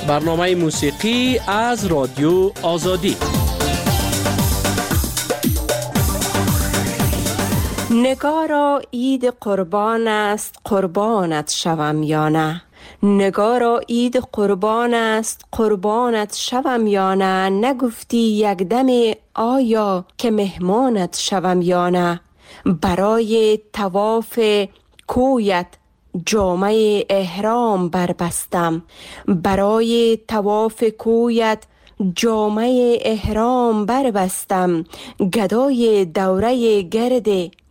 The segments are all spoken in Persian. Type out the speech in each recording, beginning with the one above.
برنامه موسیقی از رادیو آزادی. نگارا عید قربان است، قربانت شوم یا نه. نگارا عید قربان است، قربانت شوم یا نه. نگفتی یک دم آیا که مهمانت شوم یا نه. برای طواف کویت جامه احرام بربستم، برای طواف کویت جامه احرام بربستم. گدای دوره گرد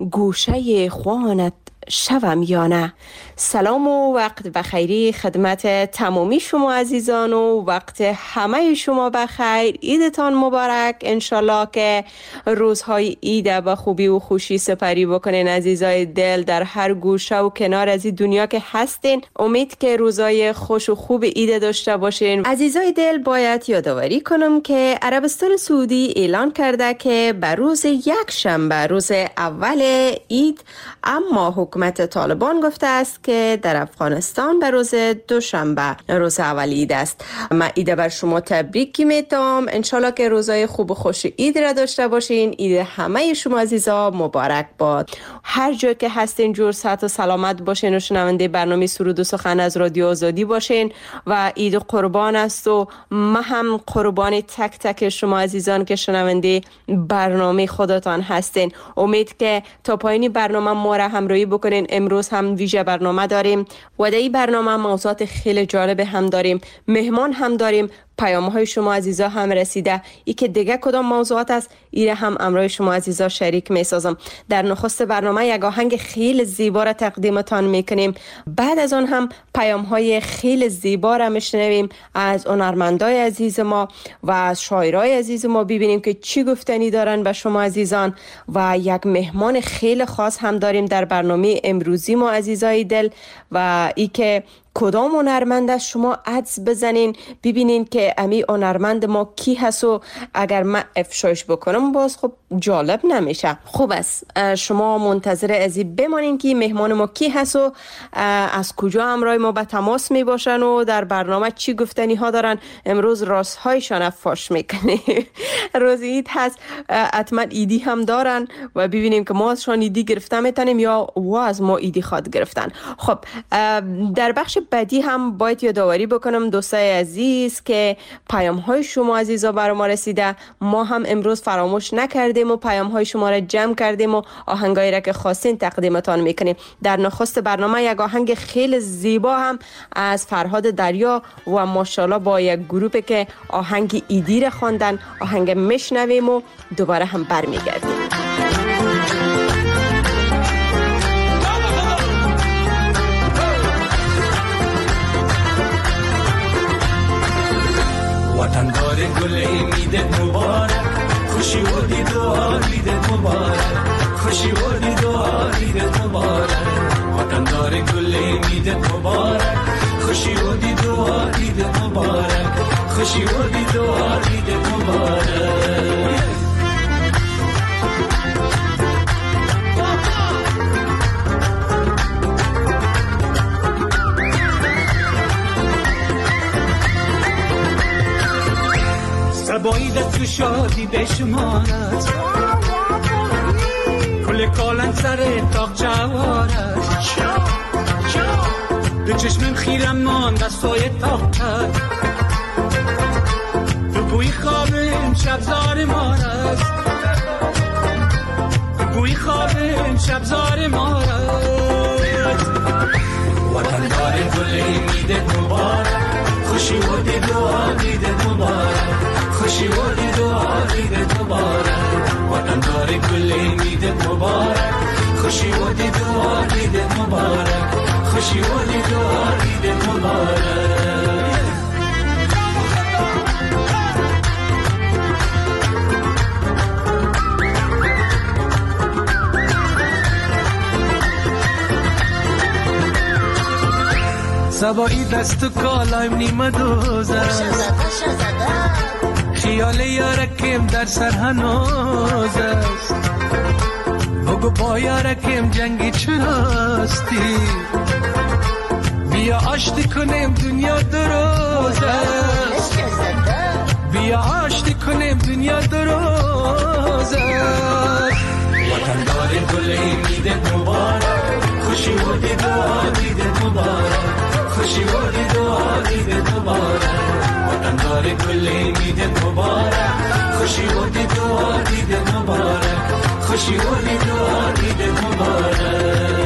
گوشه خوانت شوم یا نه. سلام و وقت بخیری خدمت تمامی شما عزیزان و وقت همه شما بخیر. عیدتان مبارک. انشالله که روزهای عید به خوبی و خوشی سپری بکنین عزیزای دل در هر گوشه و کنار از این دنیا که هستین. امید که روزهای خوش و خوب عید داشته باشین. عزیزای دل باید یادآوری کنم که عربستان سعودی اعلان کرده که به روز یک شنبه روز اول عید، اما حکومت طالبان گفته است که در افغانستان به روز دوشنبه روز اول عید است. من عید بر شما تبریک میتونم. انشالله که روزای خوب و خوش عید را داشته باشین. عید همه شما عزیزا مبارک باد. هر جا که هستین جور صحت و سلامت باشین و شنونده برنامه سرود و سخن از رادیو آزادی باشین و عید قربان است و ما هم قربان تک تک شما عزیزان که شنونده برنامه خودتان هستین. امید که تا پایین برنامه ما را همراهی بکنین. امروز هم ویژه برنامه داریم و در این برنامه موضوعات خیلی جالب هم داریم، مهمان هم داریم. پیام های شما عزیزا هم رسیده. ای که دیگه کدام موضوعات است ایره هم امروز شما عزیزا شریک می سازم. در نخست برنامه یک آهنگ خیلی زیبا را تقدیمتان میکنیم. بعد از آن هم پیام های خیلی زیبا را میشنویم از هنرمندای عزیز ما و از شاعرای عزیز ما، ببینیم که چی گفتنی دارن به شما عزیزان. و یک مهمان خیلی خاص هم داریم در برنامه امروزی ما عزیزای دل و ای که کدام هنرمند است شما عدس بزنین ببینین که امی هنرمند ما کی هست و اگر من افشایش بکنم باز خب جالب نمیشه. خوب است شما منتظر ازی بمانین که مهمان ما کی هست و از کجا همراه ما به تماس می باشن و در برنامه چی گفتنی ها دارن. امروز راست هایشان فاش میکنه. روز عید هست، حتما ایدی هم دارن و ببینیم که ما ازشان ایدی گرفته میتونیم یا و از ما ایدی خواد گرفتن. خب در بخش بعدی هم باید یادآوری بکنم دوستای عزیز که پیام های شما عزیزا برای ما رسیده. ما هم امروز فراموش نکردیم و پیام های شما را جمع کردیم و آهنگایی را که خواستین تقدیمتان میکنیم. در نخست برنامه یک آهنگ خیلی زیبا هم از فرهاد دریا و ماشاءالله با یک گروپی که آهنگ ایدی را خواندن آهنگ میشنویم و دوباره هم برمیگردیم. وطندار گل امیدت مبارک، خوشی و دیدار عیدت مبارک، خوشی و دیدار عیدت مبارک. وطندار گل امیدت مبارک، خوشی و دیدار عیدت مبارک، خوشی و دیدار عیدت مبارک. سبایی دست و شادی بشمارد، کل کالن سر تاق جوارد. به چشمم خیرم مان دستای تاق کرد، به بوی خوابم شبزار مارد، به بوی خوابم شبزار مارد. وطندار گل امیدت مبارک، خوشی و دیدار عیدت مبارک، خوشی و دیدار عیدت مبارک. وطندار گل امیدت مبارک، خوشی و دیدار عیدت مبارک، خوشی و دیدار عیدت مبارک. سبایی دست و کالایم نیمه دوز است، خیال یارکم در سر هنوز است. بگو با یارکم جنگی چراستی، بیا آشتی کنیم دنیا دروز است بیا آشتی کنیم دنیا دروز است وطن دار گل امید مبارک خوشی و دعا دید مبارک خوشی و دعا دید مبارک وطن دار گل امید مبارک خوشی و دعا دید مبارک خوشی و دعا دید مبارک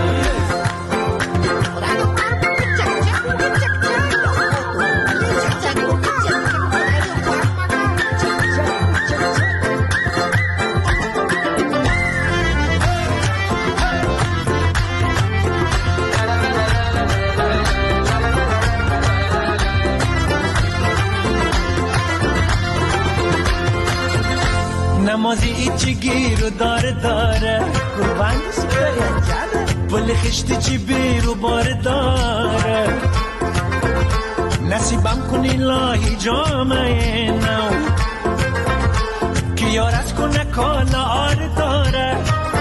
نمازی ایچی گیر و داره قربان بل خشتی چی بیر و بار داره نصیبم کنی لاهی جامعه نو که یار از کنه کالا آر داره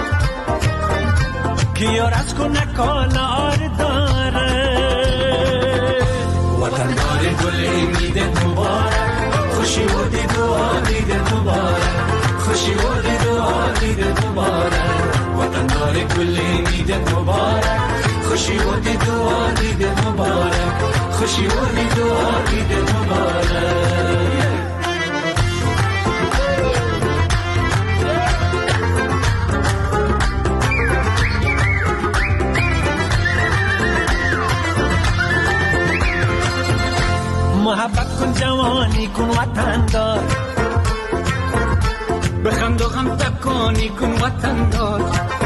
که یار از کنه کالا آر داره وطن داره گل امید مبارک خوشی و دعا دید مبارک خوشی و دعا دید مبارک وطن داره گل امید مبارک خوشی و دعا دید مبارک خوشی و دعا دید مبارک محبت کن جوانی کن وطن دار بخند و غم تکانی کن وطن دار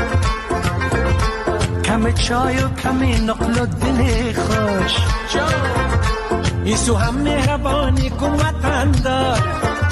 کم چای و کم نقل و دل خوش ایسو هم مهربانی کن وطن دار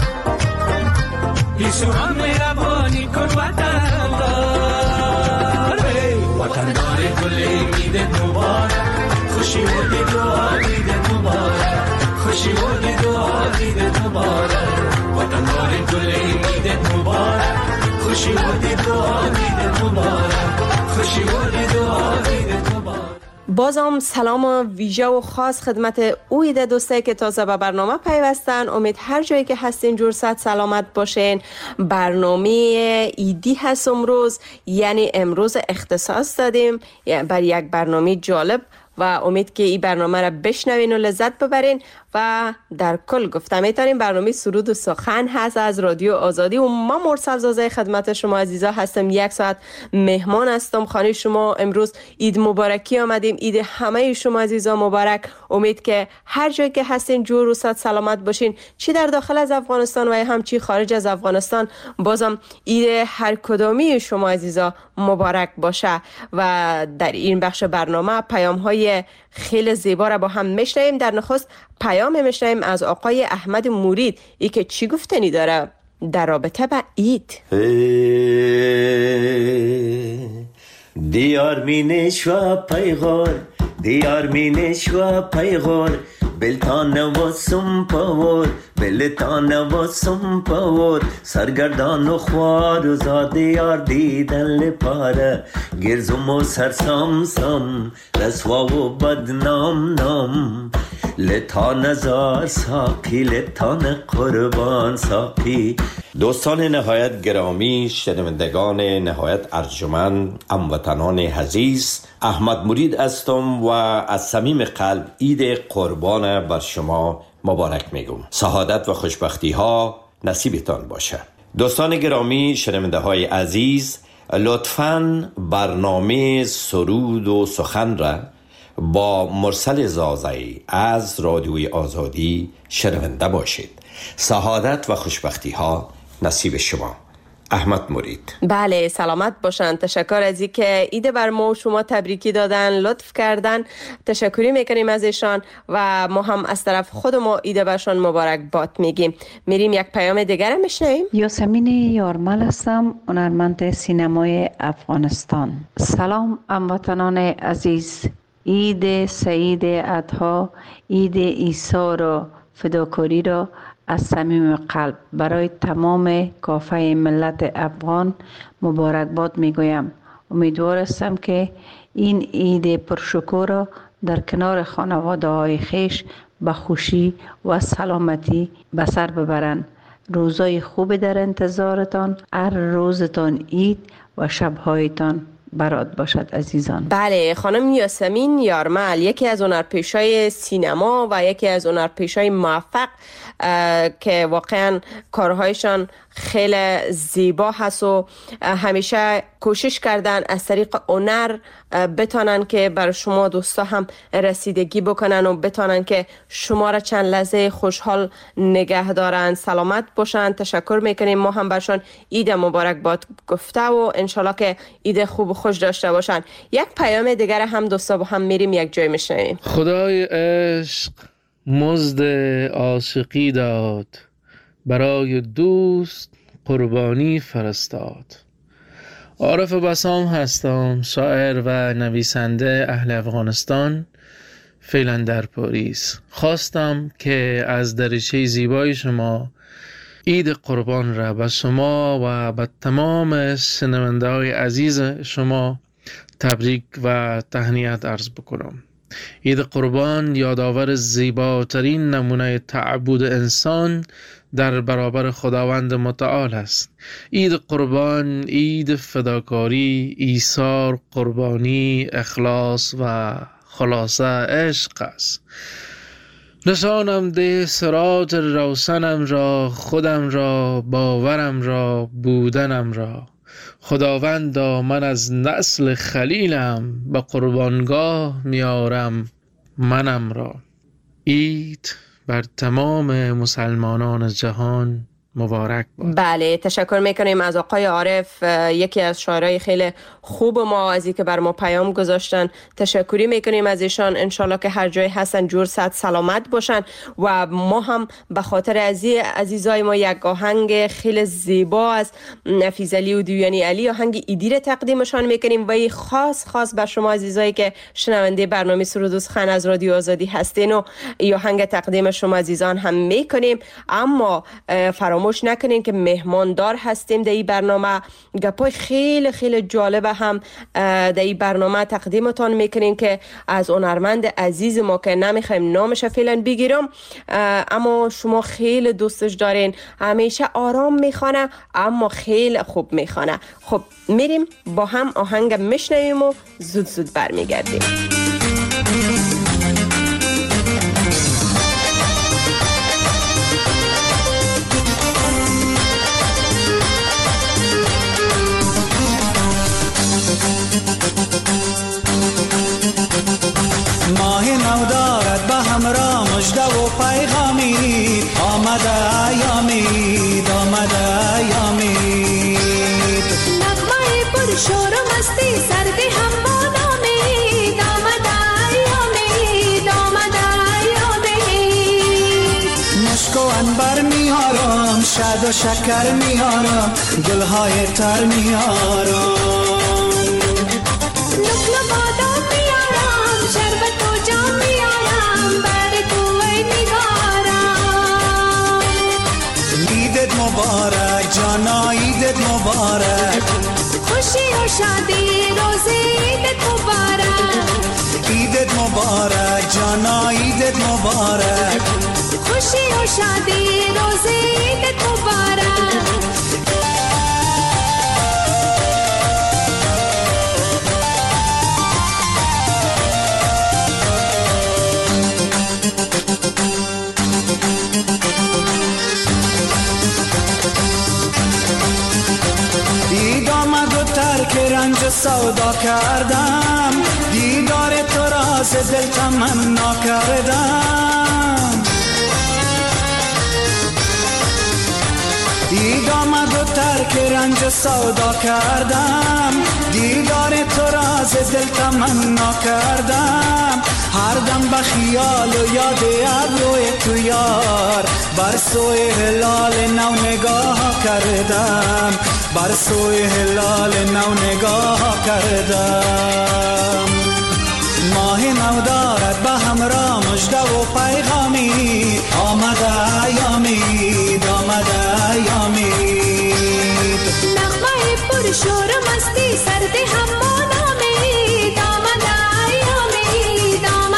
ایسو هم مهربانی کن وطن دار وطن دار گل امید مبارک خوشی و دعا دید مبارک خوشی و دعا دید مبارک وطن دار گل امید مبارک خوشی و دعا دید مبارک خوشی و دعا دید مبارک. بازم سلام ویژه و خاص خدمت اوید دوستایی که تازه به برنامه پیوستن. امید هر جایی که هستین جور صحت سلامت باشین. برنامه ایدی هست امروز، یعنی امروز اختصاص دادیم بر یک برنامه جالب و امید که این برنامه را بشنوین و لذت ببرین. و در کل گفتم میتونیم برنامه سرود و سخن هست از رادیو آزادی و ما مرسل زازه خدمت شما عزیزا هستم. 1 ساعت مهمان هستم خانه شما. امروز عید مبارکی آمدیم. عید همه شما عزیزا مبارک. امید که هر جایی که هستین جور و صحت سلامت باشین، چی در داخل از افغانستان و هم چی خارج از افغانستان. بازم عید هر کدامی شما عزیزا مبارک باشه. و در این بخش برنامه پیام های خیلی زیبا را با هم میشنویم. در نخست پیام میشنویم از آقای احمد مرید، ای که چی گفتنی داره در رابطه با عید. دیار مینش و پیغار دیار مینش و پیغار بلتان و سمپاور بلتان و سمپاور سرگردان و خوار و زاده یار دیدن لپاره گرزم و سرسام سام رسوا و بدنام نام لتان هزار ساقی لتان قربان ساقی. دوستان نهایت گرامی، شنوندگان نهایت ارجمند، هموطنان عزیز، احمد مرید هستم و از صمیم قلب عید قربان بر شما مبارک میگم. سعادت و خوشبختی ها نصیبتان باشه. دوستان گرامی، شنونده های عزیز، لطفاً برنامه سرود و سخن را با مرسل زازایی از رادیوی آزادی شنونده باشید. سعادت و خوشبختی ها نصیب شما. احمد مرید. بله، سلامت باشن. تشکر از این که عید بر ما و شما تبریکی دادن، لطف کردن. تشکری میکنیم از ایشان و ما هم از طرف خود ما عید برشان مبارک باد میگیم. میریم یک پیام دیگر میشنویم. یاسمین یارمل هستم، هنرمند سینمای افغانستان. سلام هموطنان عزیز. عید سعید اضحی، عید عیسی را فداکاری را از صمیم قلب برای تمام کافه ملت افغان مبارکباد میگویم. امیدوار هستم که این عید پرشکوه را در کنار خانواده های خیش به خوشی و سلامتی به سر ببرند. روزای خوب در انتظارتان. هر روزتان عید و شبهایتان برات باشد عزیزان. بله خانم یاسمین یارمل یکی از هنرپیشای سینما و یکی از هنرپیشای موفق که واقعا کارهایشان خیلی زیبا هست و همیشه کوشش کردن از طریق هنر بتانن که بر شما دوستا هم رسیدگی بکنن و بتانن که شما را چند لحظه خوشحال نگه دارن، سلامت باشن. تشکر میکنیم. ما هم برشان عید مبارک باد گفته و انشالله که عید خوب و خوش داشته باشن. یک پیام دیگر هم دوستا با هم میریم یک جای میشنویم. خدای عشق مزد عاشقی داد، برای دوست قربانی فرستاد. عارف بسام هستم، شاعر و نویسنده اهل افغانستان، فعلا در پاریس. خواستم که از دریچه زیبای شما عید قربان را به شما و به تمام شنونده های عزیز شما تبریک و تهنیت عرض بکنم. عید قربان یادآور زیباترین نمونه تعبد انسان در برابر خداوند متعال است. عید قربان عید فداکاری، ایثار، قربانی، اخلاص و خلاصه عشق است. نشانم ده سراج روشنم را، خودم را، باورم را، بودنم را. خداوندا من از نسل خلیلم، به قربانگاه میارم منم را. عید بر تمام مسلمانان جهان مبارک باد. بله تشکر میکنیم از آقای عارف، یکی از شاعرای خیلی خوب ما، از اینکه بر ما پیام گذاشتن. تشکری میکنیم از ایشان. انشالله که هر جای هستن جور صحت سلامت باشن و ما هم به خاطر عزیزای ما یک آهنگ خیلی زیبا از نفیس علی و دیوانی علی، آهنگ ایدی را تقدیمشان میکنیم و خاص بر شما عزیزایی که شنونده برنامه سرود و سخن از رادیو آزادی هستین و این آهنگ تقدیم شما عزیزان هم میکنیم. اما فراموش نکنین که مهماندار هستیم در این برنامه. گپای خیلی خیلی جالب هم در این برنامه تقدیمتان میکنین که از هنرمند عزیز ما که نمیخوایم نامش فعلا بگیرم، اما شما خیلی دوستش دارین، همیشه آرام میخوانه اما خیلی خوب میخوانه. خب میریم با هم آهنگ میشنویم و زود برمیگردیم. ماه نو دارد به همراه مژده و پیغامی، آمده ایامید، آمده ایامید. نغمه پر شور و مستی سردی هم بانامید، آمده ایامید، آمده ایامید. مشک و عنبر میارم، شد و شکر میارم، گلهای تر میارم. نقل بادام میارم، شربت و جام میارم، بر کوی نگارم. عیدت مبارک جانا، عیدت مبارک، خوشی و شادی روز عیدت مبارک. عیدت مبارک جانا، عیدت مبارک، خوشی و شادی روز عیدت مبارک. عید آمد و ترک رنج سودا کردم، دیدار تو را ز دل تمنا کردم. عید آمد و ترک رنج سودا کردم، دیدار تو را ز دل تمنا کردم. هر دم به خیال و یاد ابروی تو یار، بر سوی هلال نو نگاه کردم، بر سوی هلال نو نگاه کردم. ماه نو دارد به همراه مژده و پیغامی، آمده ایامید، آمده ایامید. نغمه پر شور و مستی سردی هم بانامید، آمده ایامید، آمده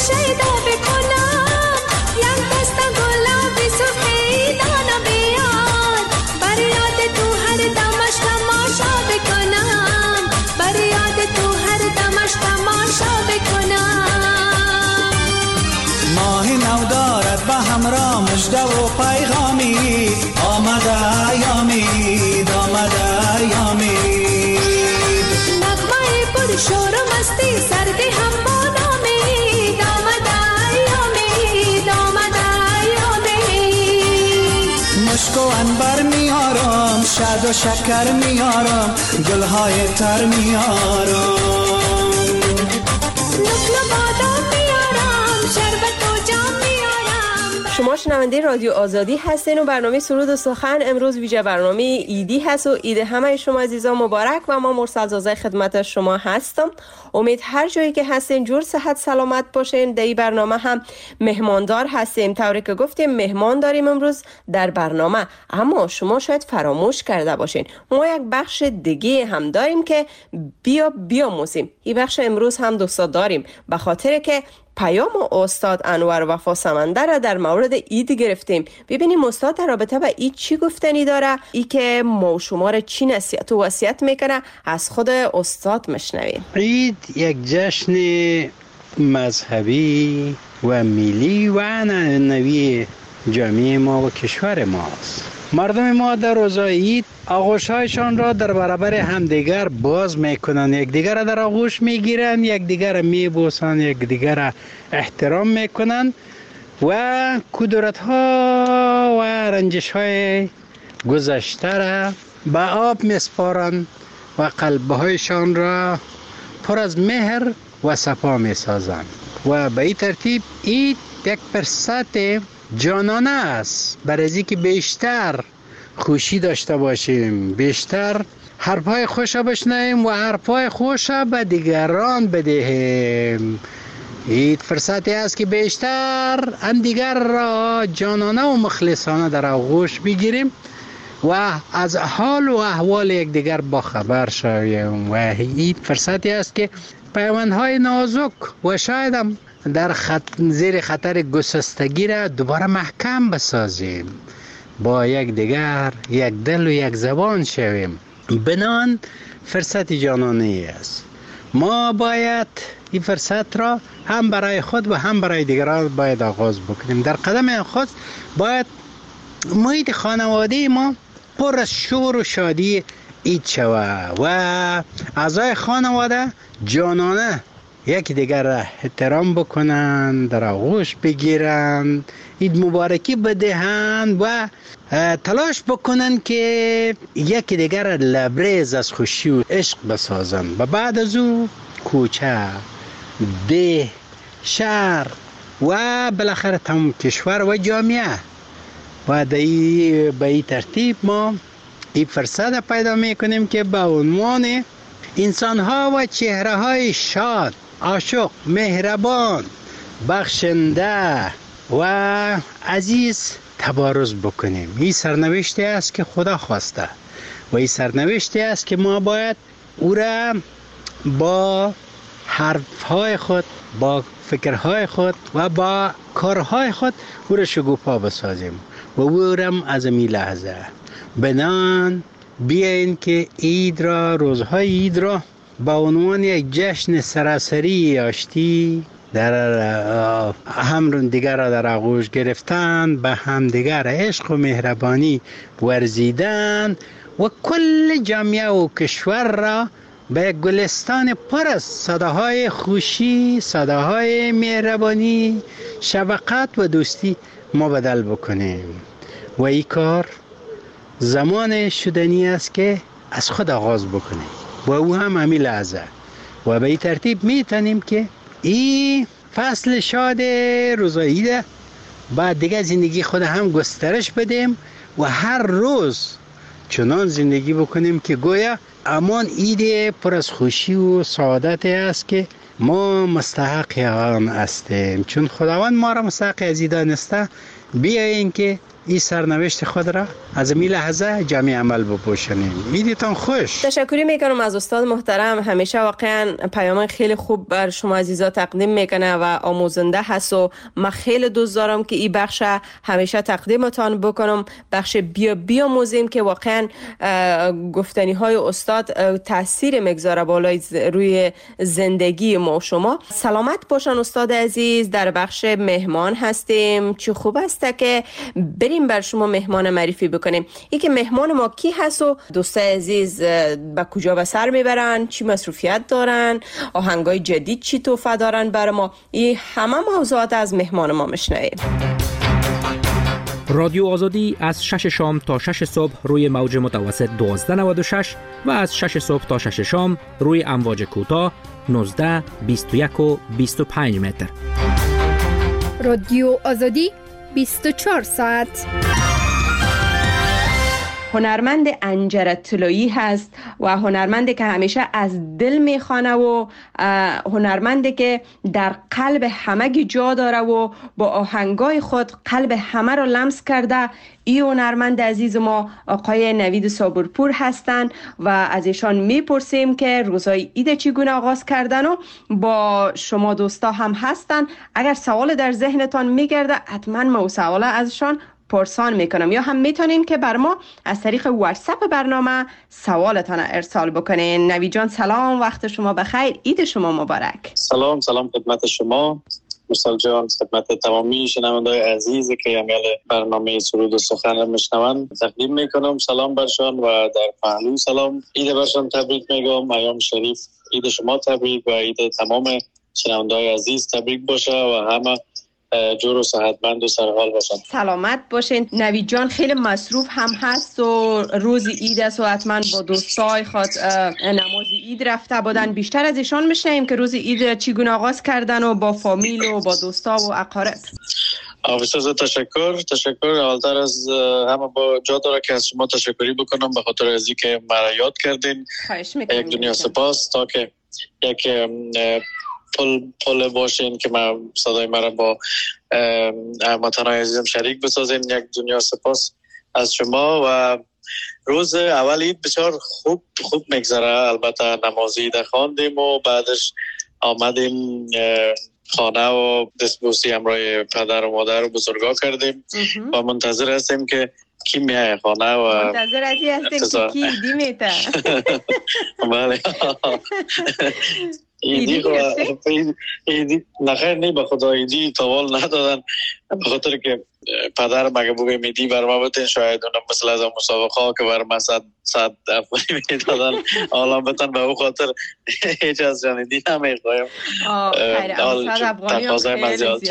شیدا بکنم یک دست گلابی سرخی دانا بیار بر یاد تو هر دمش تماشا بکنم بر یاد تو هر دمش تماشا بکنم ماه نو دارد به همراه مژده و پیغامی آمده ایامید آمده ایامید نغمه پر شور و مستی سردی هم با نامید آمده ایامید آمده ایامید مشک و عنبر میارم شاد و شکر میارم گلهای تر میارم نقل بادام میارم شربت و جام میارم شما شنونده رادیو آزادی هستین و برنامه سرود و سخن امروز ویژه برنامه ایدی هست و عید همه شما عزیزان مبارک و ما مرسل زازه خدمت شما هستم. امید هر جایی که هستین جور صحت سلامت باشین. در این برنامه هم مهماندار هستیم، طوری که گفتیم مهمان داریم امروز در برنامه، اما شما شاید فراموش کرده باشین ما یک بخش دیگه هم داریم که بیاموزیم. این بخش امروز هم دوستا داریم به خاطر که پیام استاد انور وفا سمندر را در مورد عید گرفتیم. ببینیم استاد در رابطه با عید چی گفتنی داره، ای که ما شما را چی نصیحت و وصیت میکنه از خود استاد مشنویم. عید یک جشن مذهبی و ملی و عنعنوی جامعه ما و کشور ماست. مردم ما در روزهای عید آغوش‌هایشان را در برابر همدیگر باز میکنند، یکدیگر را در آغوش میگیرند، یکدیگر را میبوسند، یکدیگر را احترام میکنند و کدورت‌ها و رنجش‌های گذشته را به آب میسپارند و قلب‌هایشان را پر از مهر و صفا میسازند و به این ترتیب عید یک فرصت جانانه است برای از اینکه بیشتر خوشی داشته باشیم، بیشتر حرفای خوش بشنویم و حرفای خوش به دیگران بدهیم. عید فرصتی است که بیشتر دیگر را جانانه و مخلصانه در آغوش بگیریم و از حال و احوال یکدیگر با خبر شویم و عید فرصتی است که پیوندهای نازک و شاید هم در زیر خطر گسستگی را دوباره محکم بسازیم، با یک دیگر یک دل و یک زبان شویم. بنان فرصت جانانه است. ما باید این فرصت را هم برای خود و هم برای دیگران باید آغاز بکنیم. در قدم خود باید محیط خانواده ما پر از شور و شادی عید شود و اعضای خانواده جانانه یکی دیگر را احترام بکنند، در آغوش بگیرند، عید مبارکی بدهند و تلاش بکنند که یکی دیگر را لبریز از خوشی و عشق بسازند و بعد از او کوچه، ده، شهر و بالاخره تمام کشور و جامعه و به این ترتیب ما این فرصت پیدا میکنیم که به عنوان انسان‌ها و چهره‌های شاد، عاشق، مهربان، بخشنده و عزیز تبارز بکنیم. این سرنوشتی است که خدا خواسته و این سرنوشتی است که ما باید او را با حرفهای خود، با فکرهای خود و با کارهای خود او را شکوفا بسازیم و او را از این لحظه بنان بیاین که عید را، روزهای عید را با عنوان یک جشن سراسری آشتی در هم دیگر را در آغوش گرفتن، به هم دیگر عشق و مهربانی ورزیدن و کل جامعه و کشور را به گلستان پر از صداهای خوشی، صداهای مهربانی، شفقت و دوستی مبدل بکنیم و این کار زمان شدنی است که از خود آغاز بکنیم و او هم همین لحظه و به این ترتیب میتونیم که این فصل شاد روزهای عید بعد دیگه زندگی خود هم گسترش بدیم و هر روز چنان زندگی بکنیم که گویا امان عید پر از خوشی و سعادت است که ما مستحق آن هستیم. چون خداوند ما را مستحق از این دانسته، بیاییم که این سرنوشت خود را از این لحظه جمعی عمل بپوشانیم. ایدتان خوش. تشکری میکنم از استاد محترم. همیشه واقعا پیام خیلی خوب بر شما عزیزا تقدیم میکنه و آموزنده هست و من خیلی دوست دارم که این بخش همیشه تقدیمتان بکنم. بخش بیاموزیم که واقعا گفتنی های استاد تاثیر میگذاره بالای روی زندگی ما و شما. سلامت باشن استاد عزیز. در بخش مهمان هستیم. چه خوب است که بریم بر شما مهمان معرفی بکنیم. ای که مهمان ما کی هست و دوستای عزیز به کجا به سر میبرن، چی مصروفیت دارن، آهنگای جدید چی تحفه دارن برای ما. این همه موضوعات از مهمان ما میشنویم. رادیو آزادی از 6 شام تا 6 صبح روی موج متوسط 1296 و از 6 صبح تا 6 شام روی امواج کوتاه 19 21 و 25 متر. رادیو آزادی 24 ساعت. هنرمند انجر طلایی هست و هنرمندی که همیشه از دل میخوانه و هنرمندی که در قلب همگی جا داره و با آهنگای خود قلب همه را لمس کرده. این هنرمند عزیز ما آقای نوید صابرپور هستند و از ایشان میپرسیم که روزای عید چگونه آغاز کردن و با شما دوستا هم هستن. اگر سوال در ذهنتان میگرده حتما ما سوال ازشان پرسان میکنم یا هم میتونین که بر ما از طریق واتساپ برنامه سوالتان ارسال بکنین. نوید جان سلام، وقت شما بخیر، عید شما مبارک. سلام خدمت شما مرسل جان، خدمت تمامی شنوندگان عزیزی که امیال برنامه سرود و سخن میشنوند تقدیم میکنم سلام برشان و در پهلو سلام عید برشان تبریک میگم. ایام شریف عید شما تبریک و عید تمام شنوندگان عزیز تبریک باشه و همه جور و صحتمند و سرحال باشن. سلامت باشین. نوید جان خیلی مصروف هم هست و روز عید است و حتما با دوستای خود نماز عید رفته بودن. بیشتر از ایشان میشنیم که روز عید چگونه آغاز کردن و با فامیل و با دوستا و اقارب. بسیار تشکر. اولتر از همه با جا داره که از شما تشکری بکنم به خاطر از اینکه مرا یاد کردین. خواهش میکنم. یک دنیا سپاس تا که یک پل باشین که من صدای مرا با هموطنان عزیزم شریک بسازین. یک دنیا سپاس از شما و روز اول عید بسیار خوب میگذره. البته نماز عید خواندیم و بعدش آمدیم خانه و دستبوسی همراه پدر و مادر و بزرگا کردیم و منتظر هستیم که کی میای خانه و منتظر هستیم که کی عیدی میته. بله ایدی نخیر نی به خدا ایدی توال ندادن به خاطر که پدر مگه بگه میدی بر ما بتین شاید اونم مثل از مسابقه ها که بر ما 100 افغانی میدادن حالا بتن به او خاطر هیچ از جانیدی نمیخوایم. خیلی 100 افغانی هم خیلی زیاد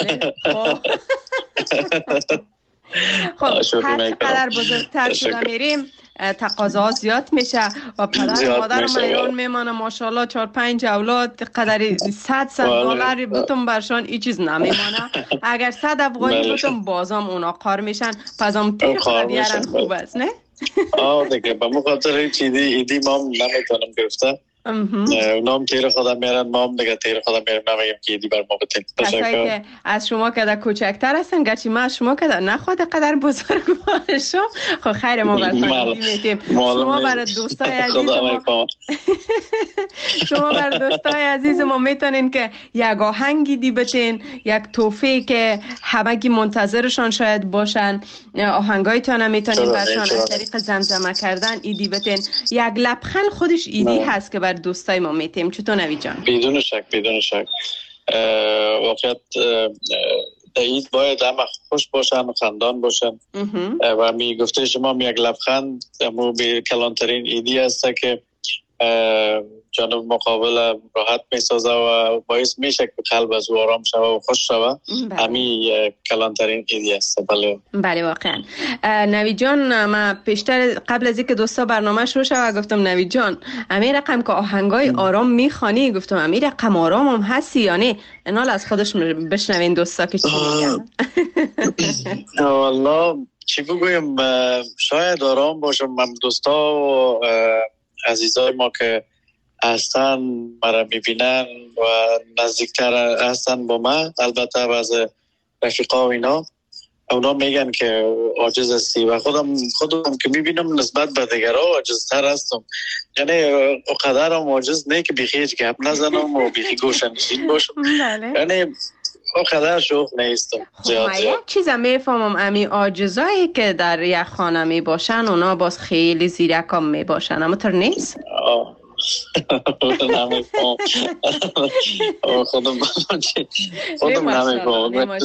خب هر چقدر بزرگتر شده میریم تقاضا زیاد میشه و پدر و مادر میران میمانه ماشاءالله 4-5 اولاد قدری $100 بتون برشان این چیز نمیمانه. اگر 100 افغانی بتون بازم اونا قار میشن پس تیر خود دیارن خوب است نه؟ دیگه به مخاطر هیچ ایدی مام نمیتونم گرفته. اونام تیر خودم میرن مام دیگه تیر خودم میرم نمیم که ایدی بر ما بتین. کسایی که از شما کده کوچکتر هستن گرچه ما از شما کده نخواد قدر بزرگوار شو خب خیر ما براتون میتیم. شما برای دوستای عزیز ما شما برای دوستای عزیز ما میتونین که یک آهنگی دی بتین، یک توفی که همگی منتظرشان شاید باشن. آهنگایتان هم میتونین برشان از طریق زمزمه کردن ایدی بتین. یک لبخند خودش ایدی هست که بر دوستای ما میتیم. چطور نوید جان؟ بدون شک واقعیت عید باید همه خوش باشن خندان باشن و می گفته شما یک لبخند مو به کلانترین ایدی است که جانب مقابل راحت میسازه و باعث میشه که قلب از او آرام شوه و خوش شوه. همین کلانترین ایدی است. بله واقعا. نوید جان من پیشتر قبل از اینکه دوستا برنامه شروع شوه گفتم نوید جان امیر رقم که آهنگای آرام میخوانی گفتم امیر رقم آرام هم هستی یا نه؟ انال از خودش بشنوین دوستا که چی میگن. والله چی بگویم شاید آرام باشم. من دوستا و عزیزای ما که هستن مرا میبینن و نزدیکتر هستن با من، البته بعض رفیقا و اینا اونا میگن که عاجز هستی و خودم که میبینم نسبت به دیگرها عاجزتر هستم. یعنی اقدرم عاجز نه که بیخی هیچ گپ نزنم و بیخی گوشنشین باشم. یعنی اقدر شوخ نیستم. یک چیزم میفهمم امی عاجزایی که در یک خانه می باشن اونا باز خیلی زیرکام می باشن، اما تر نیست؟ نمیفهم. خودم نمیفهم.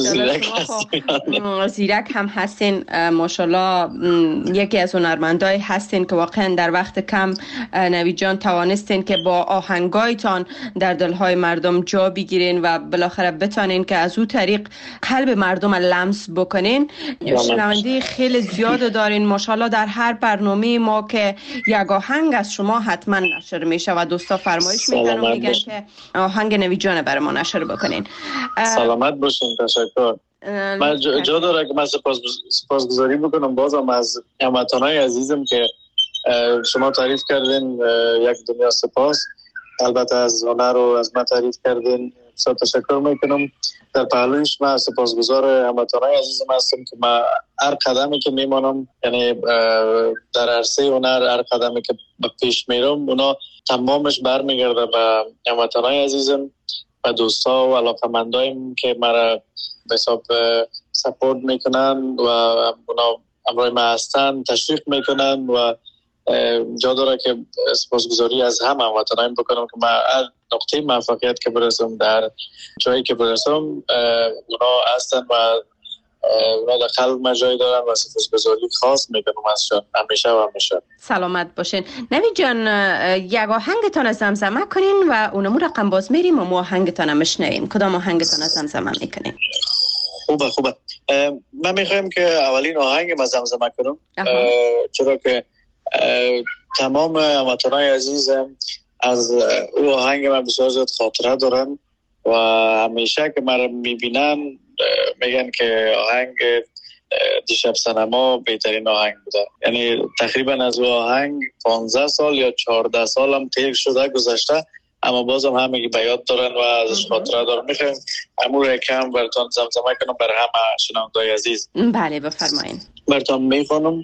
زیرک هم هستین ماشاءالله. یکی از هنرمندای هستین که واقعا در وقت کم نوید جان توانستین که با آهنگایتان در دلهای مردم جا بگیرین و بالاخره بتانین که از او طریق قلب مردم لمس بکنین. شنونده خیلی زیاد دارین ماشاءالله. در هر برنامه ما که یک آهنگ از شما حتما نشر میشه و دوستا فرمایش میکنن و میگن که آهنگ نوید جان برای ما نشر بکنین. سلامت باشین. تشکر. من جا داره که من سپاسگزاری بکنم بازم از هموطنای عزیزم که شما تعریف کردین. یک دنیا سپاس. البته از هنر رو از من تعریف کردین. بسیار تشکر میکنم. در پهلویش من سپاسگزار هموطنای عزیزم هستم که من هر قدمی که میمانم، یعنی در عرصه هنر هر قدمی که پیش میرم اونا تمامش برمیگرده به هموطنای عزیزم و دوستا و علاقمندایم که مرا به حساب سپورت میکنن و اونا همراه من هستن، تشویق میکنن و جا داره که سپاسگزاری از همه هموطنایم بکنم که من هر نقطه موفقیت که برسم، در جایی که برسم اونا هستن و اونا در قلب من جای دارن و سپاسگزاری خاص میکنم ازشان همیشه و همیشه. سلامت باشین. نوید جان یک آهنگتان از زمزمه کنین و اونمو رقم باز میریم و ما آهنگتان هم شنویم. کدام آهنگتان از زمزمه میکنین؟ خوبه. من میخوایم که اولین آهنگ از زمزمه کنم چرا که تمام هموطنای عزیزم از او آهنگ من بسیار زیاد خاطره دارن و همیشه که من میبینن میگن که آهنگ دیشب سینما بهترین آهنگ بوده. یعنی تقریبا از او آهنگ 15 سال یا 14 سال هم تیر شده گذشته، اما بازم همه به یاد دارن و ازش خاطره دارن. میخوایم امور کم براتون زمزمه کنم برای همه شنوندگان عزیز. بله بفرمایین. براتون میخوانم.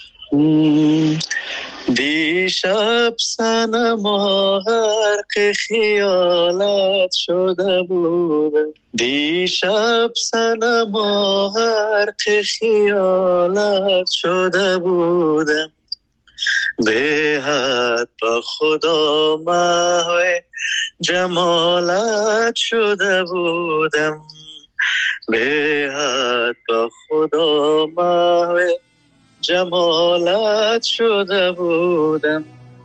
دیشب صنما غرق خیالت شده بودم، دیشب صنما غرق خیالت شده بودم، به حد با خدا محو جمالت شده بودم، به حد با خدا محو جمالت شده بودم،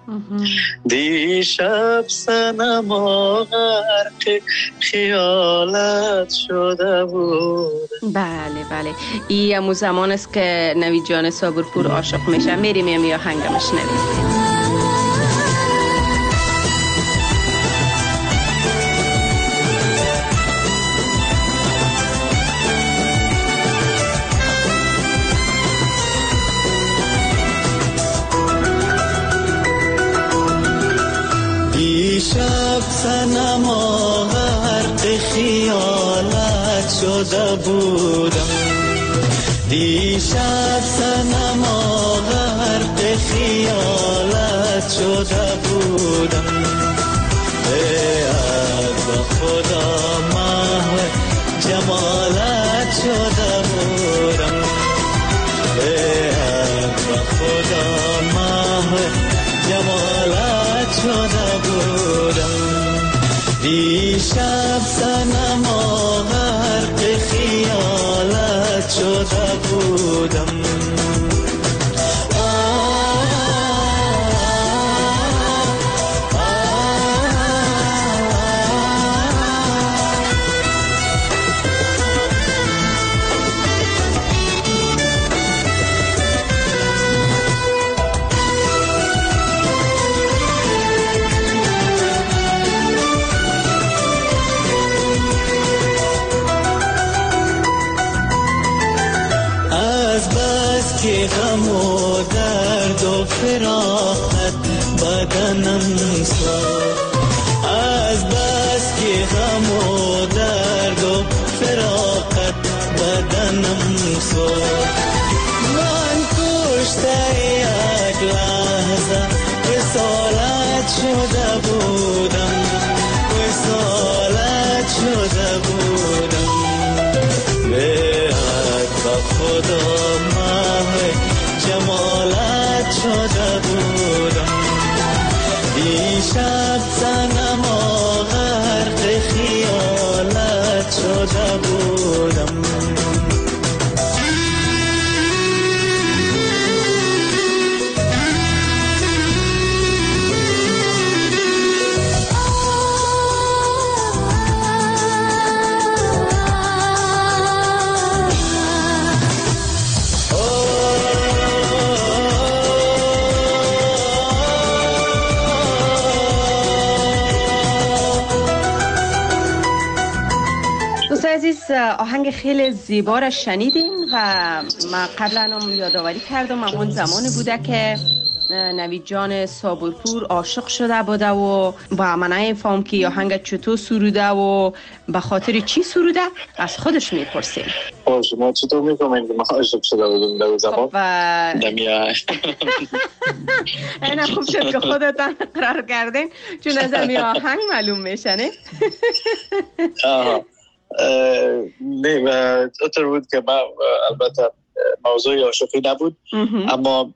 دیشب صنما غرق خیالت شده بودم. بله این همون زمان است که نوید جان صابرپور عاشق میشه. میریم یا آهنگمش نوید. دیشب صنما غرق خیالت شده بودم، دیشب صنما غرق خیالت شده بودم، با خدا محو جمالت شده بودم، با خدا محو جمالت شده بودم، دیشب صنما غرق خیالت شده بودم. که غم و درد و فراقت بدنم ساخت، از بس که غم و درد و فراقت بدنم رخسار من کشته یک لحظه وصالت شده بودم وصالت شده بودم بیاد با خدا ماه جمالت شده بودم دیشب سنم غرق خیالت شده بودم عزیز، آهنگ خیلی زیبا را شنیدیم و من قبلا هم یادآوری کردم اون زمان بوده که نوید جان صابرپور عاشق شده بوده و با من نفهم که آهنگ چطور سروده و به خاطر چی سروده از خودش میپرسیم. شما چطور میفهمین که من عاشق شده بودم در زمان؟ نه خوب شد که خودتان قرار کردین چون از امی آهنگ معلوم میشه نه؟ نه اطور بود که من البته موضوع عاشقی نبود اما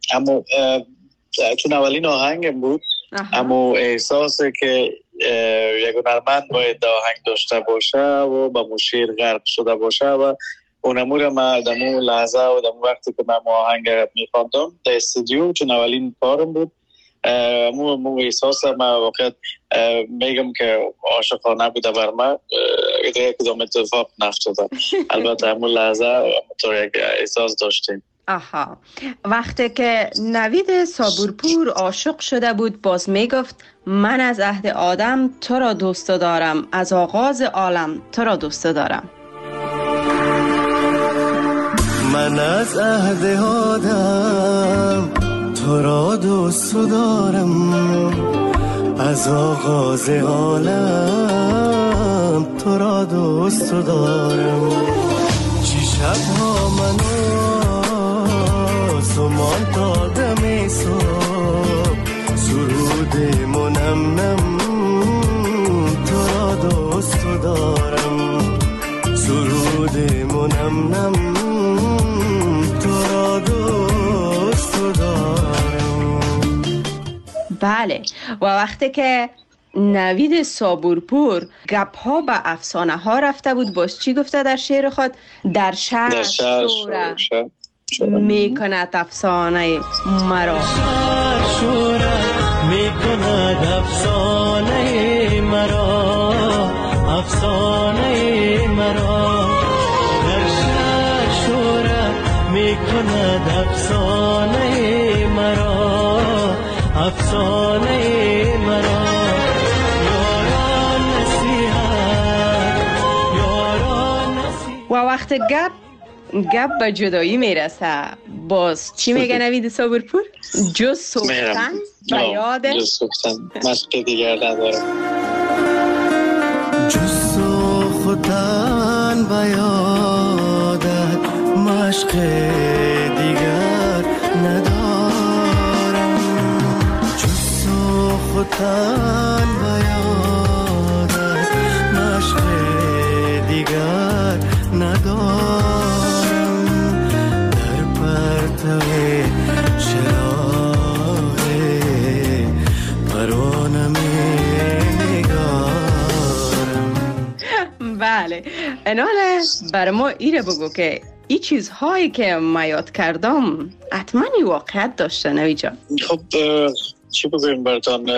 چون اولین آهنگم بود اما احساسه که یک هنرمند باید آهنگ داشته باشه و با موشیر غرق شده باشه و اونمور ما دمو لحظه و دمو وقتی که من آهنگ میخواندم در استودیو چون اولین کارم بود مو احساس ما واقعا میگم که عاشقانه بوده بر من یک کدام اتفاق نفتاده البته همون لحظه تو یک احساس داشتیم. آها، وقتی که نوید صابرپور عاشق شده بود باز میگفت من از عهد آدم تو را دوست دارم از آغاز عالم تو را دوست دارم. من از عهد آدم تو را دوست دارم از آغاز عالم تو را دوست دارم چی شبها منو سمان تا دم صبح سرود منمنم تو را دوست دارم سرود منمنم تو را دوست دارم. بله، و وقتی که نوید صابرپور گپ ها به افسانه ها رفته بود باز چی گفته در شعر خود؟ در شهر شوره میکند افسانه مرا شوره میکند افسانه مرا افسانه مرا در شهر شوره میکند افسانه مرا افسانه مرا یاران نصیحت و وقت گپ به جدایی میرسه باز چی میگه نوید صابرپور؟ جز سوختن به یاده جز سوختن مشق دیگر ندارم جز سوختن به یادت مشق دیگر ندارم جز سوختن به یادت مشق دیگر ندارم در پرتو چراغ پرانم نگارم. بله اناله بر ما ایره بگو که این چیزهایی که ما یاد کردم حتما این واقعیت داشته نوید جان. خب چی بگویم براتان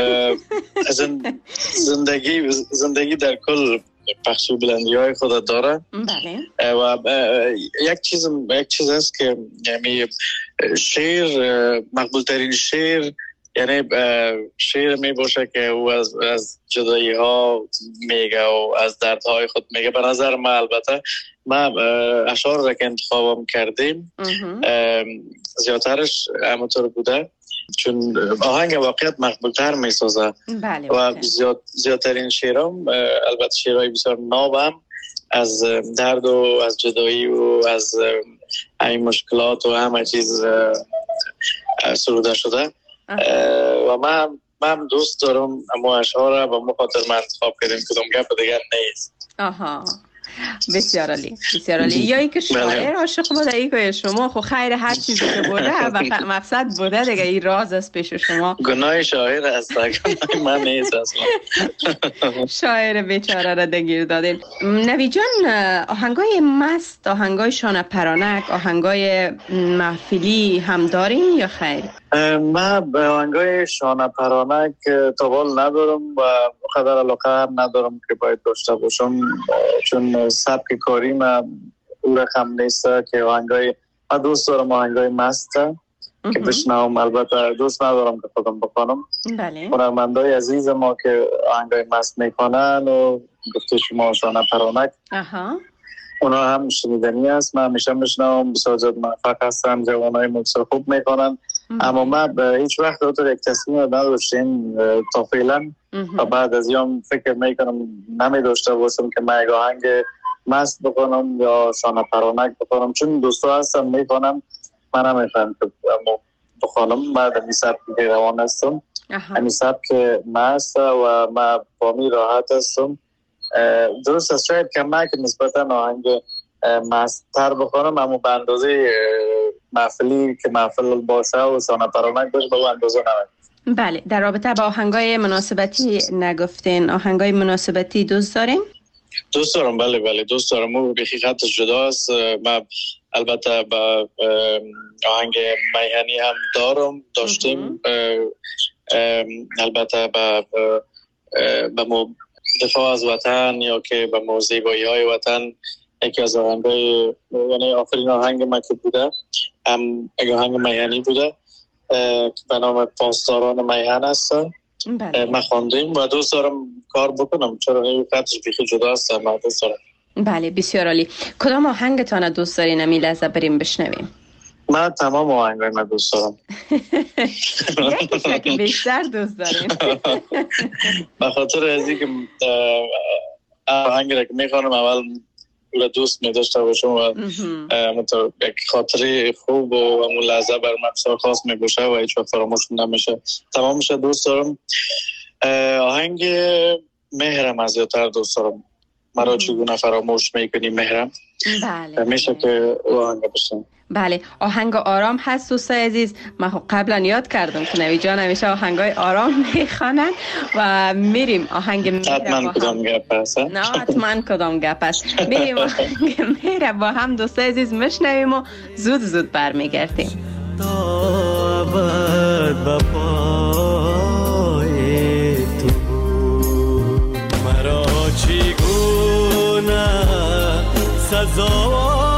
زندگی در کل پخش و بلندی های خود داره. بله. و یک چیز هست که یعنی شعر مقبول ترین شعر یعنی شعر می باشه که او از جدایی ها میگه و از دردهای خود میگه. به نظر من البته ما اشعار را که انتخابم کردیم زیادترش همونطور بوده چون آهنگ واقعیت مقبول تر می سازه. بله و زیادترین شعرام البته شعرهای بسیار نابم از درد و از جدایی و از این مشکلات و همه چیز سروده شده. و من دوست دارم اما اشعار با مخاطر من انتخاب کردیم کدوم گپ دیگر نیست. آها بسیار عالی بسیار عالی. یا اینکه شاعر عاشق بوده ای که شما خو خیر هر چیزی که بوده مقصد بوده دیگه، این راز است پیش شما. گناه شاعر است، گناه من نیست اصلا. شاعر بیچاره را دگیر دادین. نوی جان، آهنگای مست، آهنگای شانه پرانک، آهنگای محفلی هم دارین یا خیر؟ من به آهنگای شانه پرانک توال ندارم و قدر علاقه هم ندارم که باید داشته باشم، چون سبک کاری من او رقم نیست که آهنگای، من دوست دارم آهنگای مست که بشنوم، البته دوست ندارم که خودم بخونم. بله. هنرمندای عزیز ما که آهنگای مست میکنن و گفته شما شانه پرانک، اونا هم شنیدنی است، من همیشه میشنوم، بسیار زیاد موفق هستن، جوانای موسیقی خوب میکنن. اما من به هیچ وقت اوتر یک تصمیم نداشتیم تا فعلا و بعد از یام فکر میکنم نمی داشته باشم که من یک آهنگ مست بکنم یا شانه پرانک بکنم، چون دوستا هستم میکنم، من نمیفهم که بخونم. بعد همی سبک که روان هستم، همی سبک مست و من با می راحت هستم. درست است شاید کمک نسبتا آهنگ مستر بخونم، اما به اندازه محفلی که محفل باشه و شانه پرانک باشه به اندازه نمید. بله. در رابطه با آهنگای مناسبتی نگفتین، آهنگای مناسبتی دوست دارین؟ دوست دارم، بله دوست دارم. او بخی خطش جدا است. من البته با آهنگ میهنی هم داشتیم، البته با دفاع از وطن یا که به موزیبایی های وطن، یکی از آهنگای، یعنی آخرین آهنگ من که بوده هم یک آهنگ میهنی بوده که به نام پاسداران میهن است. من خواندیم و دوست دارم کار بکنم، چرا این خطش بیخی جدا است. من دوست دارم. بله بسیار عالی. کدام آهنگتان دوست دارین امی لحظه بریم بشنویم؟ من تمام آهنگای من دوست دارم. یکیش که بیشتر دوست داریم. به خاطر از اینکه آهنگی را که میخوانم اول او دوست میداشته باشم و یک خاطری خوب و همون لحظه بر من بسیار خاص میباشه و هیچ وقت فراموش نمیشه. تمامش دوست دارم. آهنگ مهرم از زیادتر دوست دارم. مرا چگونه فراموش میکنی مهرم. بله. میشه که او آهنگ بشنم. بله. آهنگ آرام هست دوستای عزیز. من قبلا یاد کردم که نوی جان همیشه آهنگای آرام میخوانن و میریم آهنگ مهر حتما کدام گپ هست؟ نه حتما کدام گپ هست. میریم آهنگ مهر با هم دوستای عزیز میشنویم و زود برمیگردیم. تا ابد با پای تو مرا چگونه سزا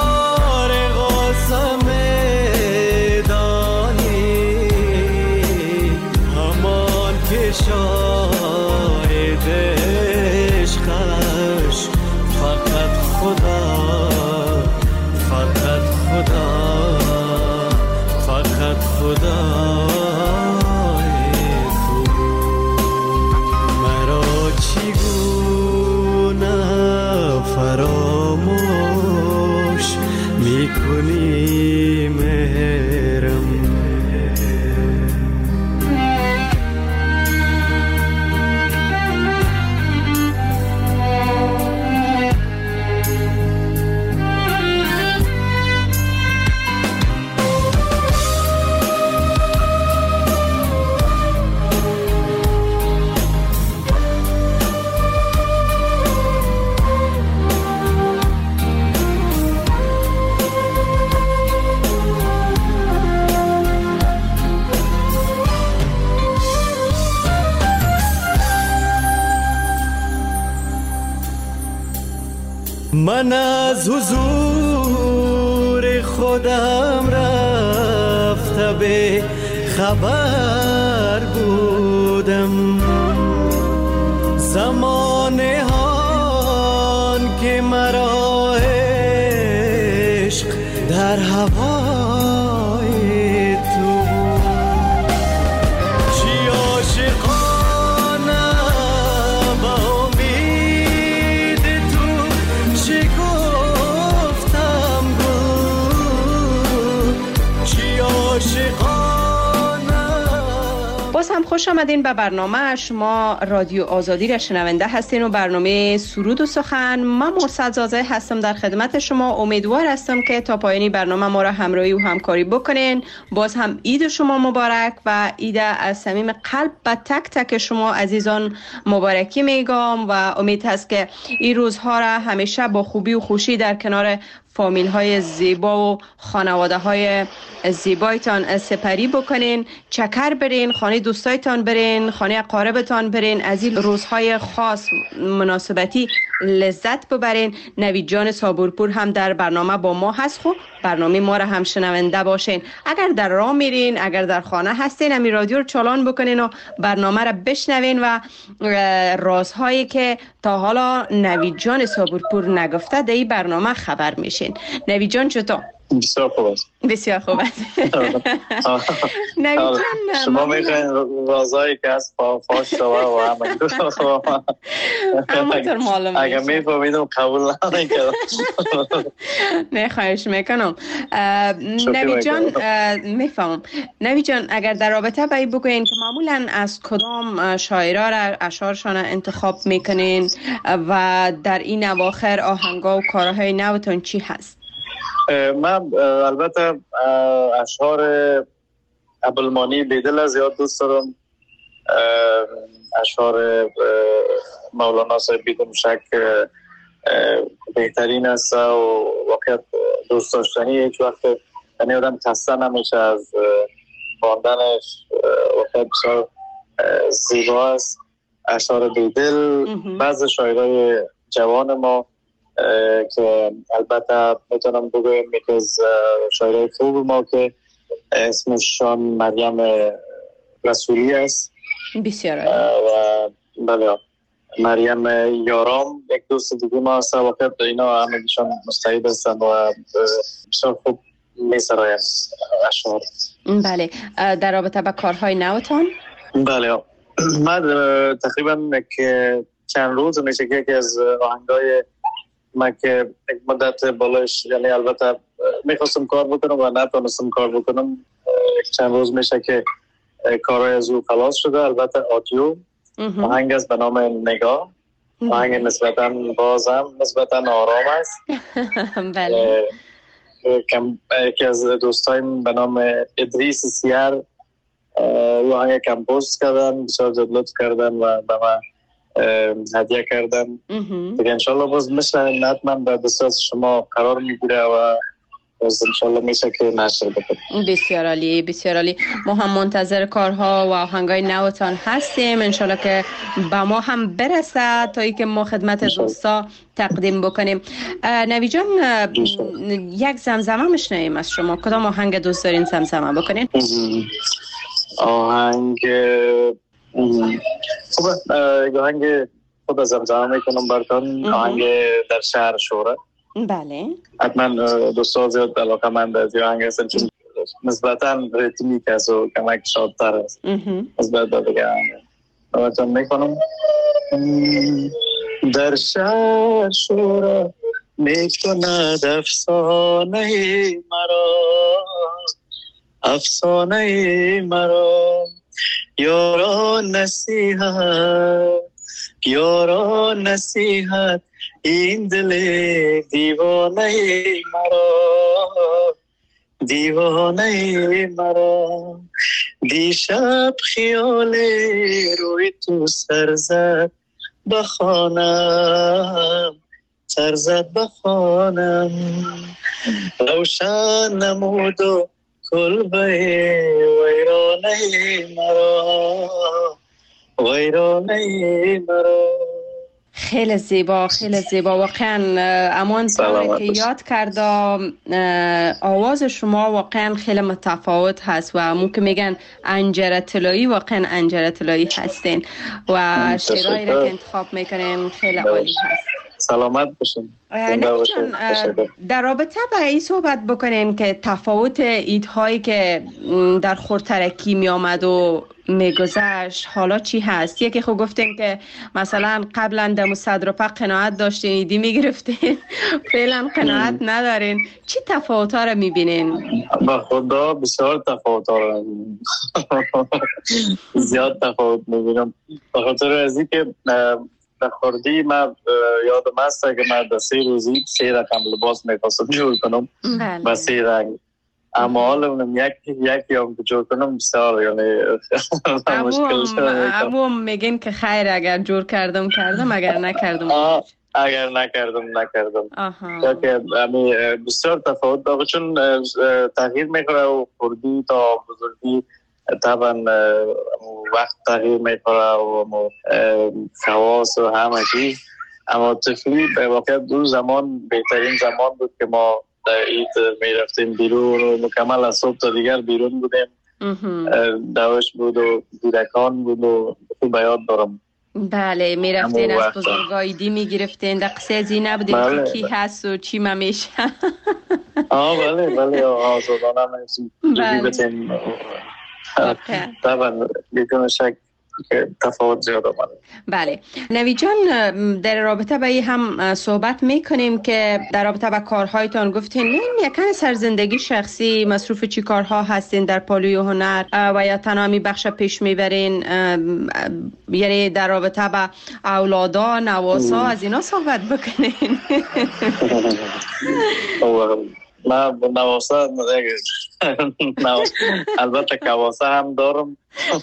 شاید عشقش فقط خدا تو مرا چگونه فراموش میکنی مهرم. من از حضور خودم رفته به خبر بودم، زمانه هان که مرا عشق در هوای تو چی عاشقانه با امید تو چی گفتم گل باز هم خوش آمدین به برنامه. شما رادیو آزادی را شنونده هستین و برنامه سرود و سخن. من مرسد زازه هستم در خدمت شما. امیدوار هستم که تا پایانی برنامه ما را همراهی و همکاری بکنین. باز هم عید شما مبارک و عید از صمیم قلب به تک تک شما عزیزان مبارکی میگم و امید هست که این روزها را همیشه با خوبی و خوشی در کنار فامیل های زیبا و خانواده های زیبایتان سپری بکنین. چکر برین، خانه دوستایتان برین، خانه اقاربتان برین، از این روزهای خاص مناسبتی لذت ببرین. نوید جان صابورپور هم در برنامه با ما هست. خب برنامه ما را هم شنونده باشین. اگر در راه میرین، اگر در خانه هستین، همین رادیو رو چالان بکنین و برنامه را بشنوین و رازهایی که تا حالا نوید جان صابورپور نگفته در این برنامه خبر میشین. نوید جان چطور؟ بسیار خوب است. بسیار خوب است. نوید جان شما میخواین رازایی که از فاش شوه و همونطور معلوم اگر میفهمیدم قبول نمیکردم. نه خواهش میکنم. نوید جان میفهمم. نوید جان اگر در رابطه با این بگوین که معمولا از کدام شاعرها را اشعارشان انتخاب میکنین و در این اواخر آهنگا و کارهای نوتون چی هست؟ من البته اشعار ابوالمانی بیدل زیاد دوست دارم. اشعار مولانا صاحب بدون شک بهترین است و واقعا دوست داشتنی. هیچ وقت یعنی آدم خسته نمیشه از خواندنش. واقعا بسیار زیبا است اشعار بیدل. بعض شاعرای جوان ما که البته میتونم بگویم یکی از شاعرای خوب ما که اسمشان مریم رسولی است. بسیار و بله مریم یارام یک دوست دیگه ما هست. واقعا اینا همگیشان مستعد هستن و بسیار خوب میسرایم اشعار. بله در رابطه با کارهای نوتان؟ بله من تقریبا که چند روز میشه که یکی از آهنگای من که یک مدت بالایش یعنی البته میخواستم کار بکنم و نتونستم کار بکنم. چند روز میشه که کارهای از او خلاص شده. البته آدیو آهنگ است به نام نگاه. آهنگ نسبتا بازم نسبتا آرام است. بله یکی از دوستایم به نام ادریس سیار او آهنگ کمپوز کردن، بسیار زیاد لطف کردن و به من هدیه کردن. دیگه انشالله باز مثل حتما به دسترس شما قرار میگیره و باز انشالله میشه که نشر بکنه. بسیار عالی بسیار عالی. ما هم منتظر کارها و آهنگای نوتان هستیم. انشالله که به ما هم برسه تا ای که ما خدمت دوستا تقدیم بکنیم. نوید جان یک زمزمه میشنویم از شما. کدام آهنگ دوست دارین زمزمه بکنین؟ آهنگ خوبه. آهنگ خود زمزمه میکنم براتون. آهنگ در شهر شوره. بله حتما دوستا زیاد علاقه مند از این آهنگ هستن چون نسبتا ریتمیک است و کمک شادتر است نسبت به دیگه آهنگ. براتون میکنم. در شهر شوره میکند افسانه مرا، افسانه مرا. یاران نصیحت این دل دیوانه مرا، دیوانه مرا. دیشب خیال روی تو سرزد بخوانم، سرزد بخوانم. روشن نمود و کلبه ویرانه مرا، ویرانه مرا. خیلی زیبا خیلی زیبا. واقعا امان طوری که یاد کرده آواز شما واقعا خیلی متفاوت هست و ممکن میگن انجره طلایی. واقعا انجره طلایی هستین و شعرهایی را که انتخاب میکنین خیلی عالی هست. سلامت باشین. نبی جان، در رابطه با این صحبت بکنین که تفاوت عیدهایی که در خردترکی می آمد و می گذشت حالا چی هست؟ یکی خود گفتین که مثلا قبلا دم صد روپه قناعت داشتین ایدی می گرفتین، فعلا قناعت ندارین. چی تفاوت ها رو می بینین؟ با خدا بسیار تفاوت ها رو زیاد تفاوت می بینم. به خاطر از این که در خردی من یادم است که من در 3 روزی 3 رقم لباس میخواستم جور کنم با 3 رنگ، اما حالا یکی هم جور کنم بسیار یعنی مشکل شده. امو میگین که خیر اگر جور کردم اگر نکردم که بسیار تفاوت داره، چون تغییر میکنه و خردی تا بزرگی طبعا وقت تغییر میکنه و خواص و همه چیز. اما طفلی به واقع دو زمان بهترین زمان بود که ما در عید میرفتیم بیرون و مکمل از صبح تا دیگر بیرون بودیم. دوش بود و دیرکان بود و خوب یاد دارم. بله میرفتین از بزرگایدی میگرفتین، در قصه ازی نبودین که کی هست و چی ممیشه. بله آزادانه میرفتیم. طبعا بدون شک که تفاوت زیاد آمده. بله نوید جان، در رابطه با این هم صحبت میکنیم که در رابطه با کارهایتان گفتین یکن سرزندگی شخصی مصروف چی کارها هستین در پالوی هنر و یا تنها بخش پیش میبرین، یعنی در رابطه با اولادا نواسا از اینا صحبت بکنین. من نواسا البته کواسه هم دارم.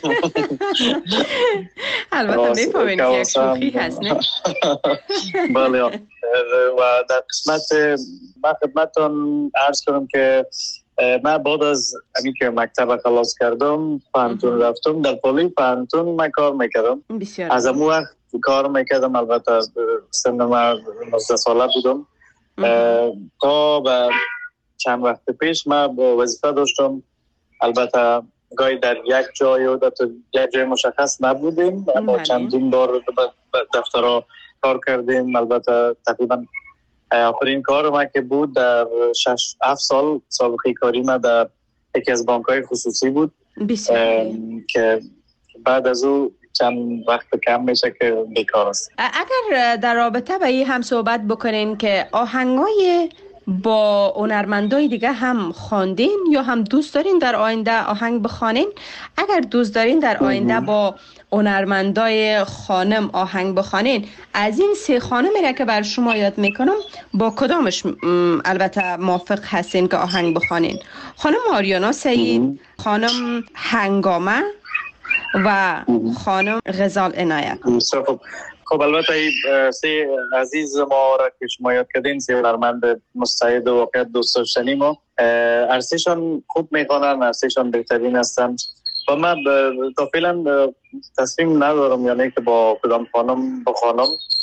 البته میفهمین که یک شوخی هست نه؟ بله و در قسمت من خدمتتون عرض کنم که من بعد از همین که مکتب خلاص کردم پانتون رفتم، در پالی پانتون من کار میکردم. از اون وقت کار میکردم، البته سن من 19 ساله بودم تا به چند وقت پیش من وظیفه داشتم. البته گاهی در یک جای و در یک جای مشخص نبودیم، اما چندین بار دفترها کار کردیم. البته تقریبا آخرین کار من که بود در 6-7 سال سابقه کاری من در یکی از بانک‌های خصوصی بود که بعد از او چند وقت کم میشه که بیکار است. اگر در رابطه با این هم صحبت بکنین که آهنگای با هنرمندای دیگه هم خواندین یا هم دوست دارین در آینده آهنگ بخوانین؟ اگر دوست دارین در آینده با هنرمندای خانم آهنگ بخوانین، از این 3 خانمی را که بر شما یاد میکنم با کدامش البته موافق هستین که آهنگ بخوانین؟ خانم آریانا سعید، خانم هنگامه و خانم غزال عنایت. خب البته سه عزیز ما را که شما یاد کردین، سه هنرمند مستعد و واقعا دوست داشتنی ما، عرصهشان خوب میخوانن، عرصهشان بهترین هستن و من تا فعلا تصمیم ندارم یعنی که با کدام خانم بخوانم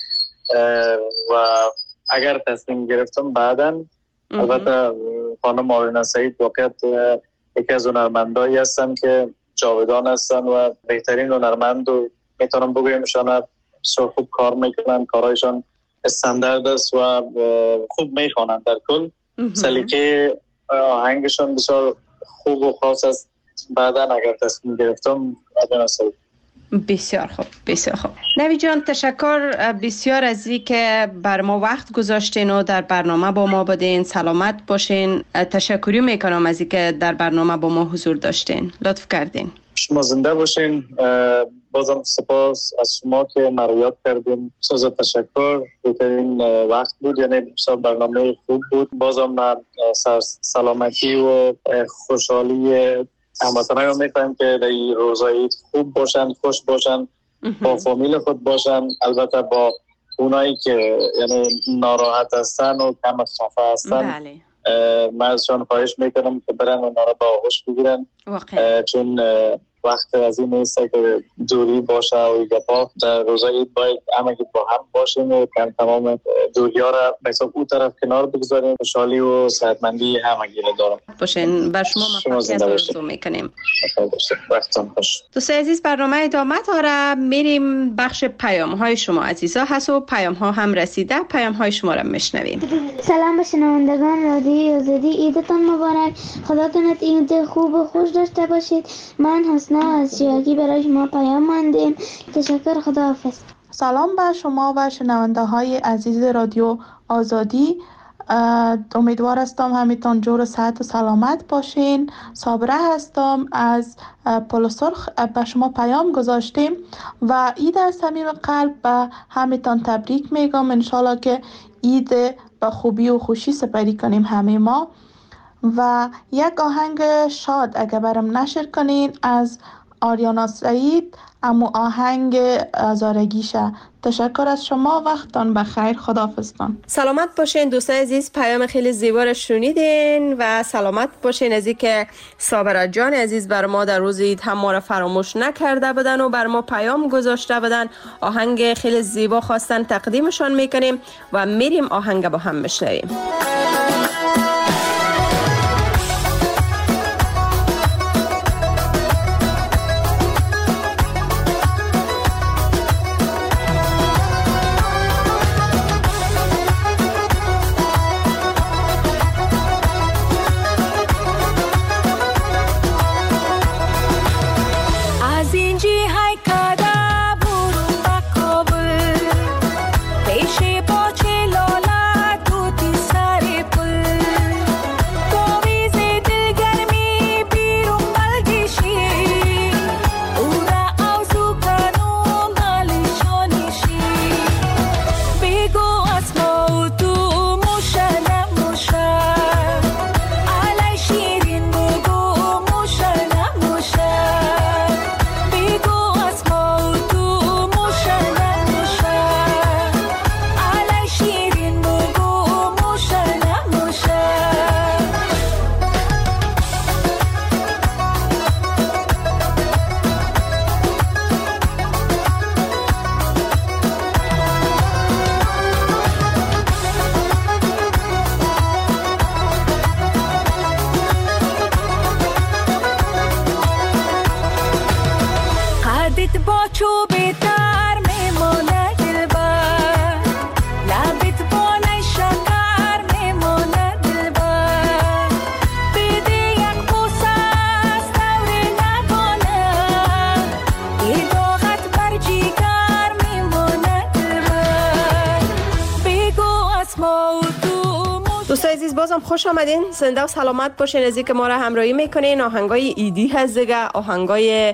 و اگر تصمیم گرفتم بعداً البته خانم آریانا سعید واقعا یکی از هنرمندایی هستن که جاودان هستن و بهترین هنرمند و میتونم بگویمشان خوب کار میکنن، کارهایشان استاندارد است و خوب میخوانند. در کل سلیقه آهنگشان بسیار خوب و خاص است. بعدا اگر تصمیم گرفتم بسیار خوب، بسیار خوب. نوید جان تشکر بسیار از این که بر ما وقت گذاشتین و در برنامه با ما بودین. سلامت باشین. تشکری میکنم از این که در برنامه با ما حضور داشتین. لطف کردین. شما زنده باشین. بازم سپاس از شما که ما رو یاد کردین. بسیار تشکر. بهترین وقت بود، یعنی بسیار برنامه خوب بود. بازم من سلامتی و خوشحالی هموطنان رو می‌خوایم که در این روزهای خوب باشن، خوش باشن، با فامیل خود باشن. البته با اونایی که یعنی ناراحت هستن و کم خفه هستن، من ازشان خواهش میکنم که برن اونا رو با آغوش بگیرن، چون وقت از این نیست که دوری باشه و گپا. در روزای عید باید همگی با هم باشیم و تمام دوریا را به حساب اون طرف کنار بگذاریم. خوشحالی و صحتمندی همگی را دارم باشین. بر شما موفقیت آرزو میکنیم. وقتتون خوش. دوستان عزیز، برنامه ادامه داره. میریم بخش پیام های شما عزیزا هست و پیام ها هم رسیده. پیام های شما را میشنویم. سلام به شنوندگان رادیوی آزادی، عیدتان مبارک. خدا کند عید خوب و خوش داشته باشید. من حسنا از شیراگی برای شما پیام ماندیم. تشکر، خداحافظ. سلام بر شما و شنونده های عزیز رادیو آزادی. امیدوار هستم همیتان جور و صحت و سلامت باشین. صابره هستم از پل سرخ. به شما پیام گذاشتیم و عید از صمیم قلب به همیتان تبریک میگم. انشالله که عید به خوبی و خوشی سپری کنیم همه ما. و یک آهنگ شاد اگه برام نشر کنین از آریانا سعید، امو آهنگ زارگیشه. تشکر از شما، وقتان بخیر، خداحافظتان. سلامت باشین دوستان عزیز. پیام خیلی زیبا را شنیدین و سلامت باشین از اینکه صابره جان عزیز بر ما در روز عید هم ما را فراموش نکرده بودن و بر ما پیام گذاشته بودن. آهنگ خیلی زیبا خواستن تقدیمشان میکنیم و میریم آهنگ با هم میشنویم. دوستان عزیز بازم خوش آمدین. زنده و سلامت باشین از اینکه ما را همراهی میکنین. آهنگای ایدی هست دیگه، آهنگای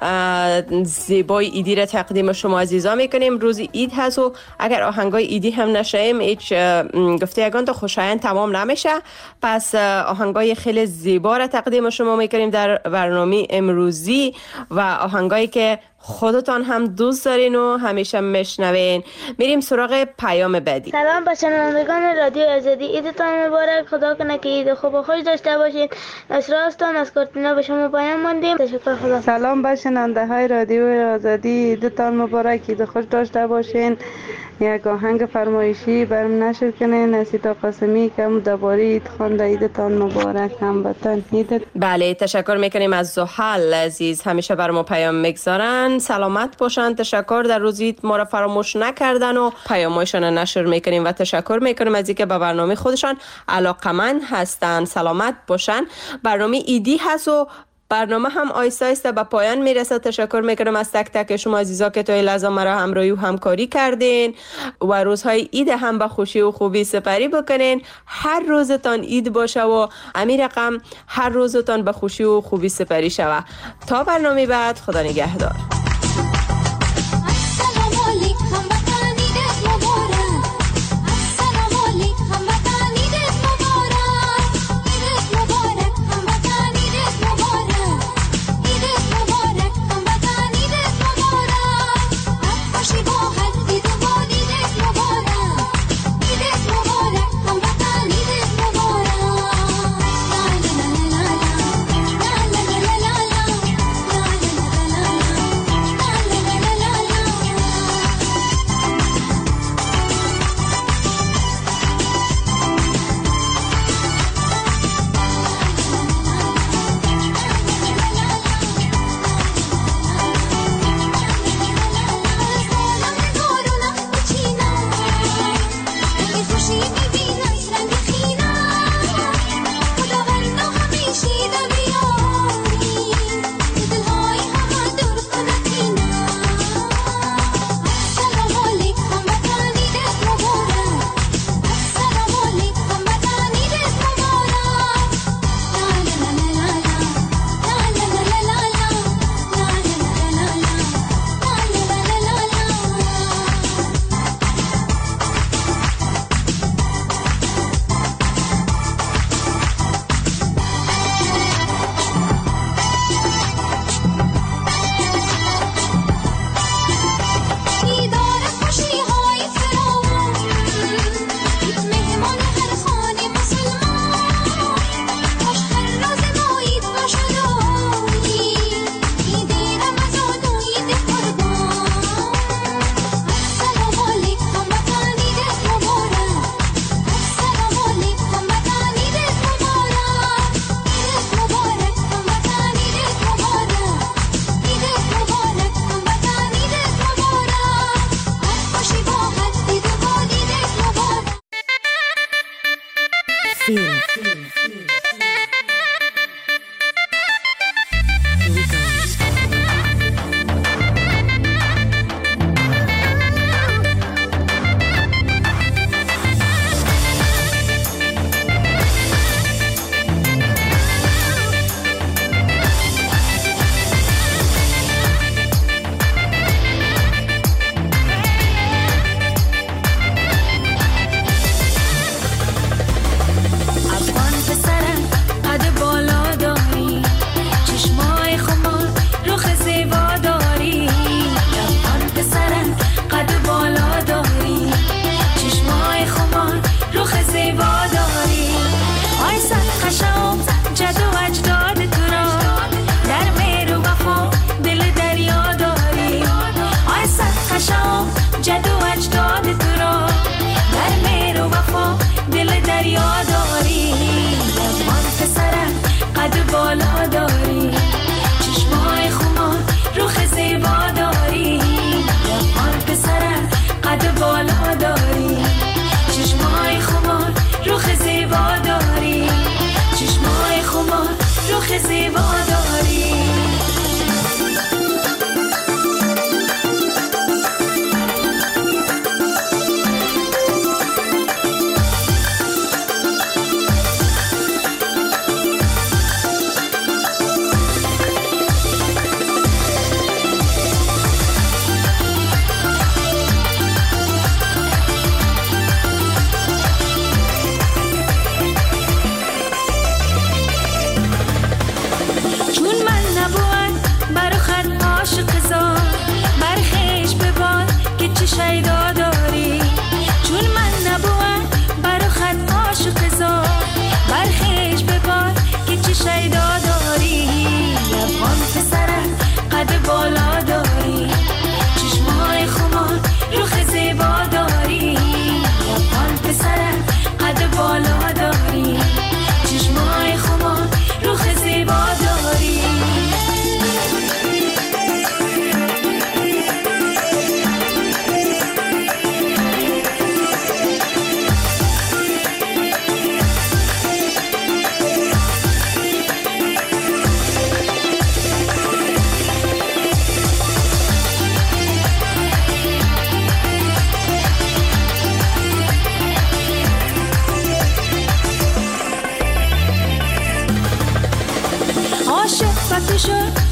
زیبای ایدی را تقدیم شما عزیزا میکنیم. روز اید هست و اگر آهنگای ایدی هم نشیم هیچ گفته یگان تا خوشایند تمام نمیشه. پس آهنگای خیلی زیبا را تقدیم شما میکنیم در برنامه امروزی و آهنگایی که خودتان هم دوست دارین و همیشه میشنوین. میریم سراغ پیام بعدی. سلام به شنوندگان رادیو آزادی، عیدتان مبارک. خدا کنه که عید خوب و خوش داشته باشین. اسراستان از کارتینا به شما پیام ماندیم. تشکر، خدا. سلام به شنونده های رادیو آزادی، عیدتان مبارک، عید خوش داشته باشین. یک آهنگ فرمایشی برام نشر کنین. نسیتا قاسمی که درباره عید خوانده. عیدتان مبارک هموطن. عید. بله تشکر میکنیم از زحل عزیز، همیشه بر ما پیام میگذارن. سلامت باشن. تشکر، در روز عید ما را فراموش نکردن و پیامایشان نشر میکنیم و تشکر میکنیم از اینکه به برنامه خودشان علاقمند هستن. سلامت باشن. برنامه ایدی هست و برنامه هم آیسته آیسته به پایان میرسه. تشکر میکنم از تک تک شما عزیزا که تا این لحظه مرا همراهی و همکاری کردین و روزهای عید هم به خوشی و خوبی سپری بکنین. هر روزتان عید باشه و امیر رقم هر روزتان به خوشی و خوبی سپری شوه. تا برنامه بعد، خدا نگهدار. عاشق وقتی شد